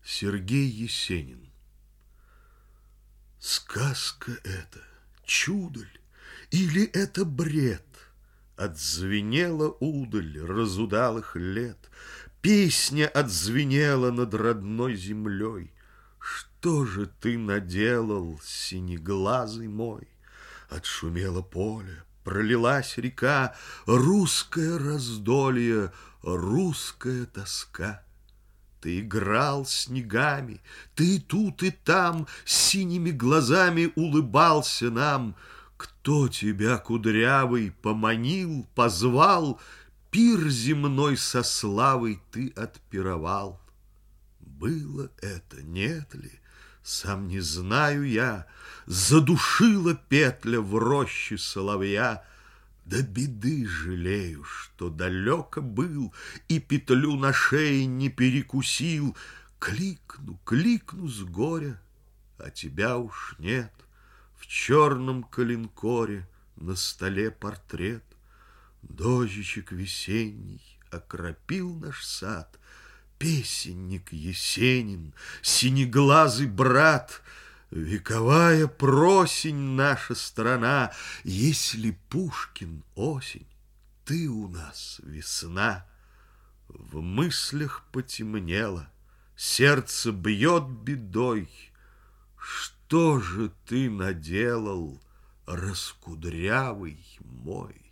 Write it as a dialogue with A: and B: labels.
A: Сергей Есенин. Сказка это, чудо ль, или это бред? Отзвенела удаль разудалых лет, Песня отзвенела над родной землей. Что же ты наделал, синеглазый мой? Отшумело поле, пролилась река, Русское раздолье, русская тоска. Ты играл снегами, ты тут и там Синими глазами улыбался нам. Кто тебя, кудрявый, поманил, позвал, Пир земной со славой ты отпировал? Было это, нет ли, сам не знаю я, Задушила петля в роще соловья. Да беды жалею, что далеко был И петлю на шее не перекусил. Кликну с горя, а тебя уж нет. В черном коленкоре на столе портрет. Дождичек весенний окропил наш сад. Песенник Есенин, синеглазый брат, вековая просень наша страна. Если Пушкин осень, ты у нас весна. В мыслях потемнело, сердце бьет бедой. Что же ты наделал, раскудрявый мой?